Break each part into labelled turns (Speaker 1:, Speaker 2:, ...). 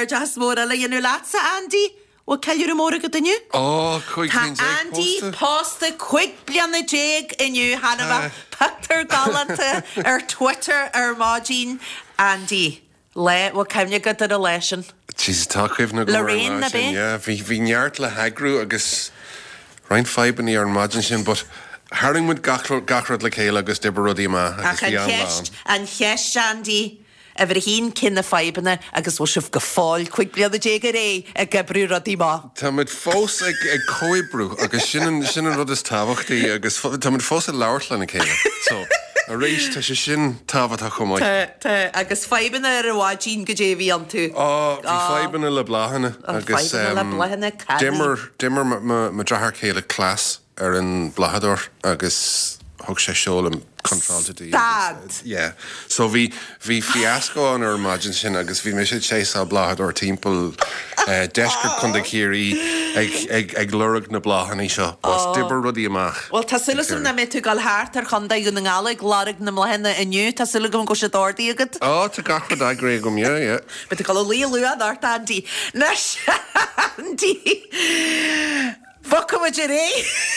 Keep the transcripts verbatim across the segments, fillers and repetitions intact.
Speaker 1: ar jas mór a le dhéanú lása Andy ó ceilúr móra go daniu?
Speaker 2: Ó, chuig
Speaker 1: Tá
Speaker 2: nín déag
Speaker 1: Andy
Speaker 2: pósta.
Speaker 1: posta chuig blianna déag inniu hanna pictar galanta ar Twitter ar mágin Andy. Le, bhil ceimne go ar a leisin.
Speaker 2: Jeez, tá chuibh na
Speaker 1: Lorraine na bé?
Speaker 2: Yeah, bhí bhí neart le hagrú agus rein fibaní ar mágin sin, but Haringwood gachrod le chéile agus de rudí ma agus
Speaker 1: Ach an
Speaker 2: bhí an
Speaker 1: cheist,
Speaker 2: lán.
Speaker 1: an cheist Andy. A bhar hín cinna fibanna agus bhil sibh go fáil chuig blianna déag a ré a gabrú rodí má.
Speaker 2: Tá mid fós ag ag coibrú agus sin sin rud is tábhachtaí agus tá mid fós a leirla na chéile. So a rééis tá sé sin tábhatá chumáid.
Speaker 1: Tá agus fibanna ar a bháidín go dé bhí an tú.
Speaker 2: Á, bhí fibanna le blahanna agus
Speaker 1: fibanna le blahanna cadi.
Speaker 2: dimmer dimmer ma drahar chéile clás ar an blahador agus thug sé seolam controltatí.
Speaker 1: Stad.
Speaker 2: Yeah. So bhí bhí fiasco an ar margin sin agus bhí mis sé á blahador timppel deisgur chun de chéirí ag ag ag lurag na blahanna seo. Bos dibber rudí amach.
Speaker 1: Well, tá sulasum na mé tú gal háart ar chunda gon an gála glárag na mlahanna inniu, tá sulagum go sé dádaí agad.
Speaker 2: Á, tá gachfad agré gom, yeah, yeah.
Speaker 1: But tá gal lí luad art Andy. Nes Andy. Foca ma ré.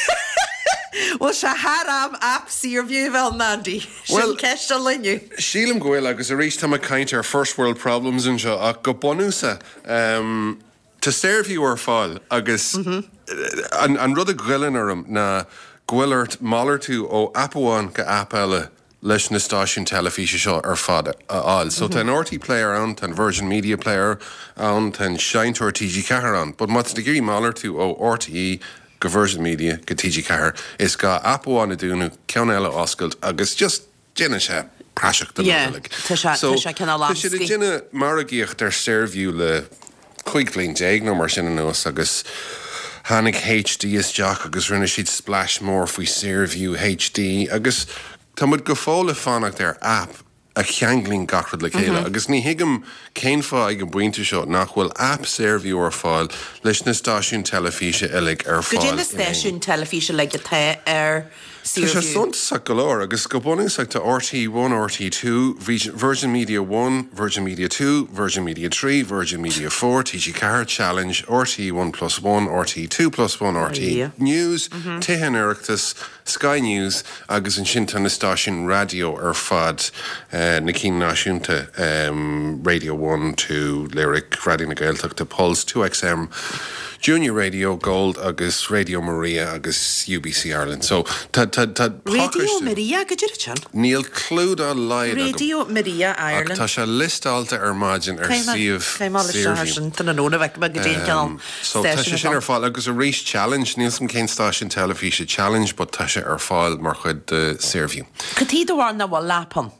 Speaker 1: Well, se haram ap sir view vel Nandi. Well, ceist a linniu.
Speaker 2: Sílim gohfuil agus a rís tá a caint ar first world problems in seo ach go bonúsa um, to serve you ar fáil agus mm-hmm. an, an rud a ghuiilin orm na ghuiilart málar tú ó apháin go app eile leis na stáisiún telefíse seo ar fad áil. So mm-hmm. tá an R T player an, tá an Virgin Media player an, tá an Sheintor T G Cahar an, but mat de gurí málar tú ó R T E go Virgin Media go T G Cahar is ga apháin a dúnú cean eile oscailt agus just dinne sé praseach den
Speaker 1: yeah, tá sé cinna lámsci.
Speaker 2: Tá sé dinne mar a gíocht ar servú le chuig blin déag nó mar sin an nuas agus hánig H D is deach agus rinne siad splash mór faoi servú H D agus tá mud go fála fánacht ar app a cheanglín gachrad le chéile. Mm-hmm. Agus ní hiigem céim fá ag an buinte seo nach bhfuil app servú ar fáil leis na stáisiún telefíse eilig ar fáil.
Speaker 1: Go dé na stáisiún telefíse le go the ar
Speaker 2: Tá sé sunt sa golóir agus go buning sa tá R T one, R T two, Virgin Media one, Virgin Media two, Virgin Media three, Virgin Media four, T G Cahar Challenge, R T one plus one, R T two plus one, R T yeah. News, mm-hmm. Tihan Erictus, Sky News, agus an sinta na stáisiún radio ar fad uh, na cín náisiúnta um, Radio one, two, Lyric, Radio na Gaeltachta, Pulse, two X M, Junior Radio, Gold, agus Radio Maria, agus U B C Ireland. So, ta ta ta
Speaker 1: Radio Maria, go dtíir chan?
Speaker 2: Níl clúd a leid
Speaker 1: Radio Maria Ireland.
Speaker 2: Tá sé listalta ar margin ar síomh
Speaker 1: Céim tan an óna bheith me go dtíon ceann.
Speaker 2: So tá sé sin ar fáil agus a rís challenge, níl sam cén stáisiún telefíse challenge, but tá sé ar fáil mar chud de servú.
Speaker 1: Catí dohhain na bhil lápan?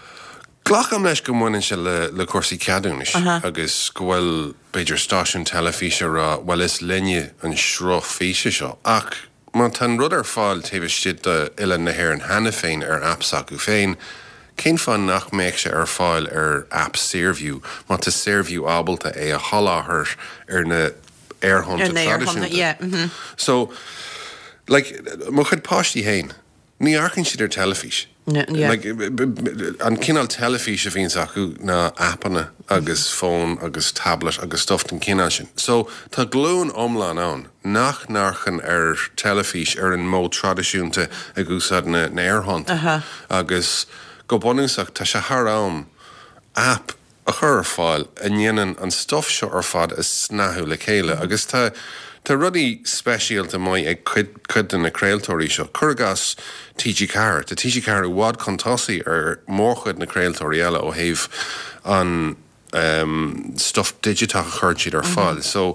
Speaker 2: Glach am leis go mhainn se le, le cuasaí ceadúnis, uh-huh. agus go bhfuil beidir stáisiún telefíse ra bhfuil is linne an sro físe seo. Ach, má tan rud ar fáil taobhiste de ile na hhéir an hena féin ar apps acu féin, cén fan nach méid se ar fáil ar app servú, má tá servú ábalta é a haláthair ar na airthonta tradiisiúnta.
Speaker 1: Yeah, mm-hmm.
Speaker 2: So, like, má chud páistí héin, ní arcann siad ar telefíse.
Speaker 1: Yeah, yeah.
Speaker 2: Like, an cinál telefíse a bhíonn acu na appanna agus phone agus tablet agus stuff an cinál sin. So tá glún omláin ann nach nachchan ar telefís ar an mó tradiisiúnta a gúsad na, na airthonta. Uh-huh. Agus go bonúsach tá se thar app a chur ar fáil a dhéanaan an stuff seo ar fad is snathú le chéile. Agus tá Tá rudí speisialta mai ag chud na creaaltóirí seo. Curgas T G Cahar. Tá T G Cahar bhád contásaí ar mórchuid na creaaltóirí eile ó thaobh an um, stuff digitach a chuird siad ar fáil. So,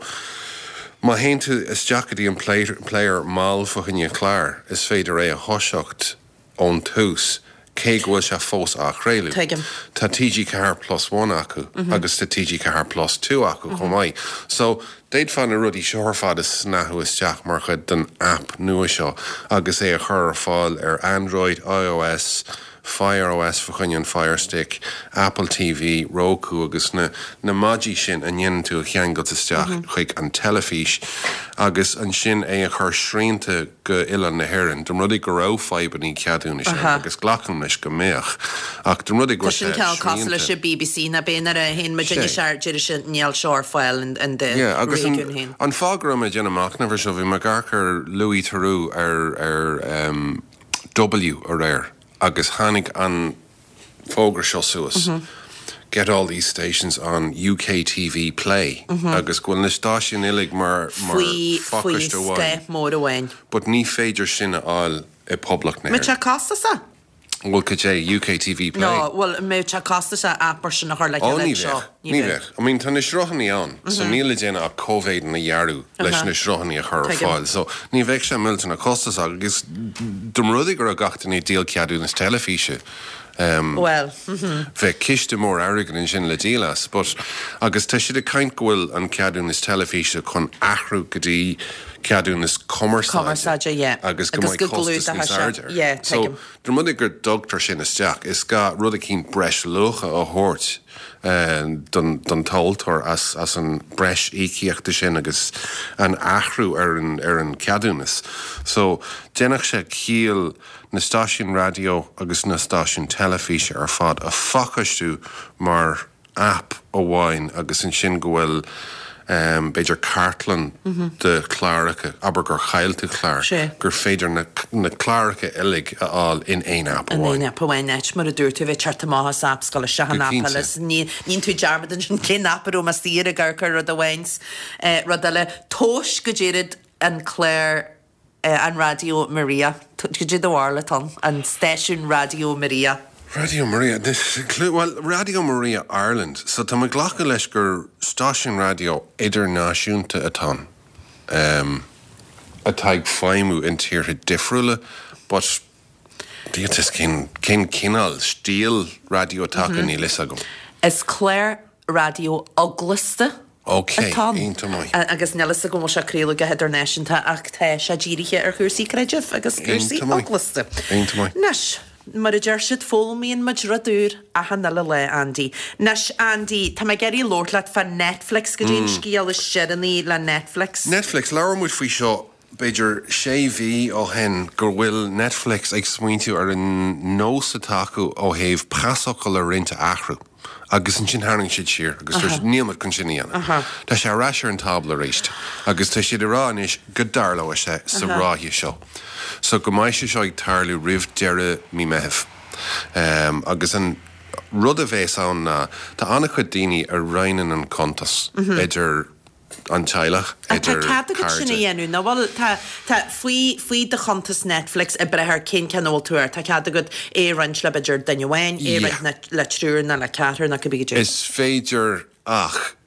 Speaker 2: má haon tú is deachadí an player, player máil fuchan chlár is féidir é a thoiseacht ón tús. Cé gohfuil se fós a chréilú. Tá T G Cahar plus one acu, mm-hmm. agus tá T G Cahar plus two acu mm-hmm. chomai. So, déad fan a rudí seoir fad is snathú isteach mar chud den app nua seo, agus é a chur fáil ar Android, iOS, Fire O S fachuin Fire Stick, Apple T V, Roku agus na na maji sin an yen tú a chean go isteach chuig an telefís agus an sin é a chur srínta go ilan na herin. Dum rudi go rá faibaní ceadúna sin agus glachan leis go méach. Ach dum rudi go
Speaker 1: sé srínta. Se B B C na bénar a hen Virginia Sharjir sin níl seoir foiil and the
Speaker 2: yeah, agus an, an fágra me gin amach na bhir vi me garchar Louis Theroux ar ar um, W ar air agus hánig an fógra seo suas. Mm-hmm. Get all these stations on U K T V Play. Mm-hmm. Agus gwil na stáisiún ilig mar mar focused away.
Speaker 1: Mór awain.
Speaker 2: But ní féidir sinna all i public na.
Speaker 1: Me cha costa sa?
Speaker 2: Well, could you U K T V Play?
Speaker 1: No, well, me cha costa sa app or sin har like
Speaker 2: oh, a show. Ní vech. I mean, tan is rohani on. So níle déna a COVID na yaru leis na rohani a chur fáil. So ní vech sé milton a costa sa agus dum rudig ar a gachta ní díal ceadú nas telefíse. Um,
Speaker 1: well, mm-hmm.
Speaker 2: Ve kiste mór airgan in sin le dílas, but agus tá siad a caint gohfuil an ceadún is telefíse chun achrú gotí ceadún is commerceáide.
Speaker 1: Commerceáide, yeah.
Speaker 2: Agus go mai costas ní sardir.
Speaker 1: Yeah,
Speaker 2: so, der mudig gur dogtar sin isteach, is ga rud a cín breis lucha a hort uh, don, don táltar as, as an breis ícíochta sin agus an achrú ar an, ar an ceadúnas. So, dénach sé cíal na stáisiún radio agus na stáisiún telefíse ar fad a fachastú mar app ó bháin agus an sin gohfuil um, beidir cartlan mm-hmm. de chláracha aber gur chailtu chlár gur féidir na, na chláracha ilig a all in ein app ó bháin.
Speaker 1: In ein app ó bháin eit mar a dúirtu bheith chartamachas apps gal a sehan appalas nín tú jarmadan sin cin apparú mas tíir a garcar rud a bhains uh, rud a le tóis go dhéirid an Claire Uh, an Radio Maria. Could you do Arleton and Station Radio Maria?
Speaker 2: Radio Maria. This well, Radio Maria Ireland. So tá me ghlacha leis gur Station Radio idirnáisiúnta atá. Um, a taig faimú in tíortha difriúla, but díotas cin cin cinál stíl radio taka ní lis agam.
Speaker 1: Is Claire Radio Augusta?
Speaker 2: Okay, into my.
Speaker 1: Agus nelas a go mo se crélu go heidir neisianta ach tá sé ddíiriche ar chuirsaí creideh agus chuirsaí Augusta.
Speaker 2: Into my.
Speaker 1: Nes, mar a deirsid fólmíon mud radúr a hanala le Andy. Nes, Andy, tá me geirí lortlaat fan Netflix go dtíon scíal is siadaní le Netflix.
Speaker 2: Netflix, leabhar muid faoi seo beidir sé bhí ó hen gur bhfuil Netflix ag smaointiú ar an nós atácu ó thaobh prasocail a rinnta achrú. Agus an sin haring siad siar, agus uh-huh. níomad chun sin íana. Uh-huh. Tá sé ráisiir an tabla réist, agus tá siad arán is go darla a sé sa uh-huh. ráithí seo. So go mai sé seo ag tarlú rih deire mí mehef. Um, agus an rud a bhés an ná, tá anna chud daoine ar reinan an contas, uh-huh. idir an teilech, idir
Speaker 1: cardide. A tá cad sinna dhéanú, ná bhil tá faoi de contas Netflix a brethir cin canál túir, tá cad agad é rint le beidir daine bhain, é rint le trúr na le ceatar na go bíidir.
Speaker 2: Is féidir ach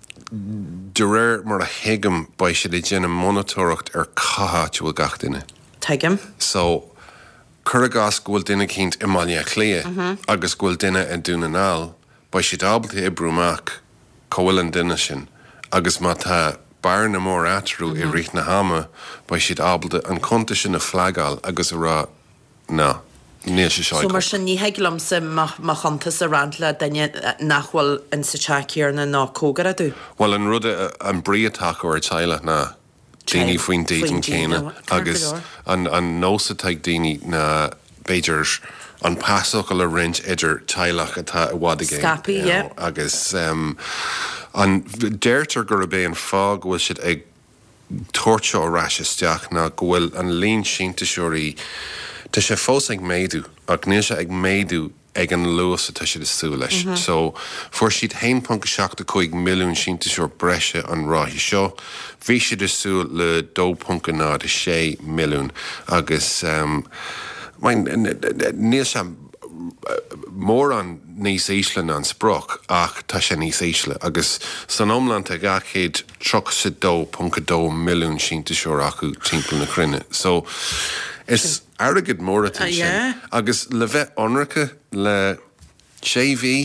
Speaker 2: de réir mar a hiigem ba sé de déanam monitoracht ar cathát bhfuil gach duine.
Speaker 1: Teigem.
Speaker 2: So, cur gas gohfuil duine cinint imáile clia, uh-huh. agus gohfuil duine an dúna nál, ba sé dábalta i brúmach cohfuil an duine sin. Agus má tá bar na mór atrú mm-hmm. i rith na hama ba siad ábalta an conta sin na flagáil agus a rá ná, níl sé seáid.
Speaker 1: So mar sin ní heiglamsa má chantas a rantla daine nachhfuil an sa teaciar na ná cógar a dú?
Speaker 2: Well, an rud an bríatach ar teile na daoine faoin dating céine agus an, an nósa teag daoine na beidir an pásocail a rint idir teilech atá a bhd agé.
Speaker 1: Scapi, yeah.
Speaker 2: Agus um, an déirtar gur a bé an fág bhfuil siad ag tuairseo ráis isteach na gohfuil an líon sínta seoirí tá sé fós ag méadú ach níl sé ag méadú ag an luas atá siad is sú leis. Mm-hmm. So fuair siad one point seach chuig milliún sínta seoir breise an ráithí seo, bhí siad is sú le two point nine sé milliún agus um, níl sé mór an níos Ísland an sproch ach tá sé níos Ísle agus san omland a gachéad troch sa two point two milliún sínta seoir acu timppla na crinne. So is airgid mór atá sin agus le bheith onracha le sé bhí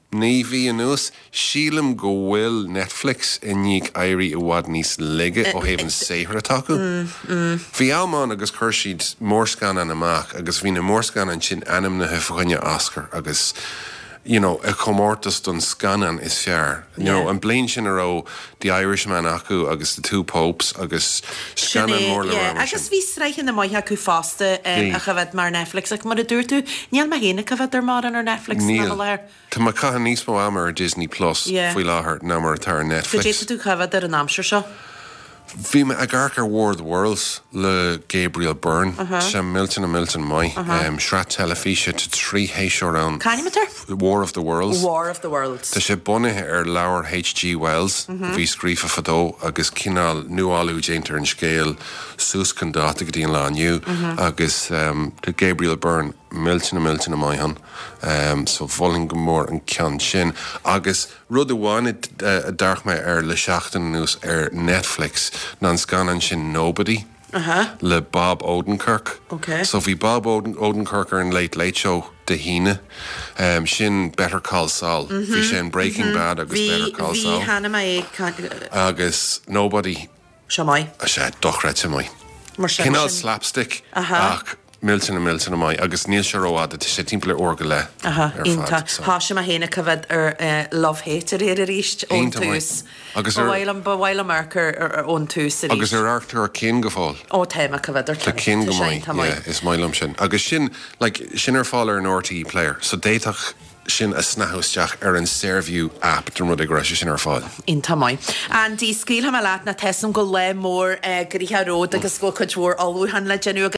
Speaker 2: Ní bhí an nús sílam go bhfuil Netflix iníag éirí i bhhad níos lige ó héhann séhar atácu. Bhí amán agus chuir siad mórscan an amach agus bhí na mórscan an sin anam na hefuine Oscar agus you know, a comórtas don scanan is fear. You yeah. know, an blain sin aró the Irishman acu agus the two popes agus scanan mór le
Speaker 1: yeah. agus bhí sreichin na maithe acu fásta um, a chafad mar Netflix ag mar a dúir tú níl ma héna chafad ar mar an ar Netflix
Speaker 2: níl.
Speaker 1: na leir.
Speaker 2: Tá ma caithe níos mó amar Disney Plus
Speaker 1: yeah.
Speaker 2: faoi láthair ná mar tar Netflix.
Speaker 1: Go dtéta tú chafad ar an amsir seo?
Speaker 2: Bhí me a garcar War of the Worlds le Gabriel Byrne uh-huh. sem Milton a Milton mai uh-huh. um, Sra telefíe to trí héisio ran War of the Worlds
Speaker 1: War of the Worlds
Speaker 2: Tá sé bunithe ar leabhar H G Wells uh-huh. bhí scrífa fadó agus cinál nuáú déintear an scéal sús candáta go dtíon lániu uh-huh. agus um, de Gabriel Byrne Milton a Milton a maihan um, so bhling go mór an cean sin agus rud amháin a darch me ar le seachtain nús ar Netflix ná scanan sin Nobody uh-huh. le Bob Odenkirk
Speaker 1: okay.
Speaker 2: so bhí Bob Oden- Odenkirk ar an Late Late Show de híine um, sin Better Call Saul mm-hmm. bhí sin Breaking mm-hmm. Bad agus v, Better Call Saul
Speaker 1: v,
Speaker 2: agus Nobody
Speaker 1: se mai
Speaker 2: a sé dochreid se mai cinál slapstick uh-huh. ach Milton a Milton a mai agus níl se róáda sé timppla orga le
Speaker 1: aha inta há sem a héna cofad ar uh, love hate ar éidir ríist ón tús
Speaker 2: agus
Speaker 1: bhil an bhil marker ar ón tús
Speaker 2: agus ar artar ar cin go fáil
Speaker 1: ó téma cofad ar
Speaker 2: cin go mai is mailam sin agus sin like sin ar fáil ar an R T E player so déitach sin a snahusteach ar an Serview app drum rud ag sin ar fáil.
Speaker 1: Inta mai. An dí scíl ha me leat na tesam go le mór uh, grithe ród agus go chudhór alú han le genú